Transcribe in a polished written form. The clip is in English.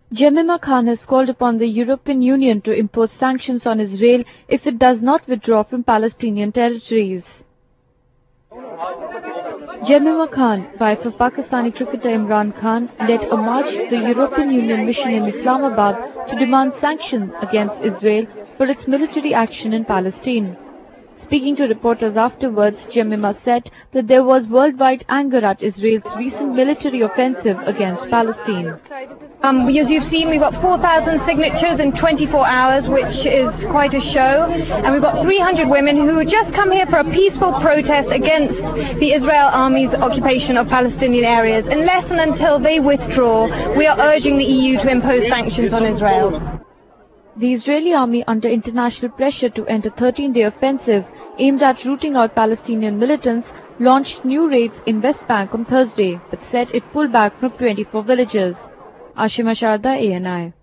Jemima Khan has called upon the European Union to impose sanctions on Israel if it does not withdraw from Palestinian territories. Jemima Khan, wife of Pakistani cricketer Imran Khan, led a march to the European Union mission in Islamabad to demand sanctions against Israel for its military action in Palestine. Speaking to reporters afterwards, Jemima said that there was worldwide anger at Israel's recent military offensive against Palestine. As you've seen, we've got 4,000 signatures in 24 hours, which is quite a show. And we've got 300 women who just come here for a peaceful protest against the Israel army's occupation of Palestinian areas. Unless and until they withdraw, we are urging the EU to impose sanctions on Israel. The Israeli army, under international pressure to end a 13-day offensive aimed at rooting out Palestinian militants, launched new raids in West Bank on Thursday, but said it pulled back from 24 villages. Ashima Sharda, ANI.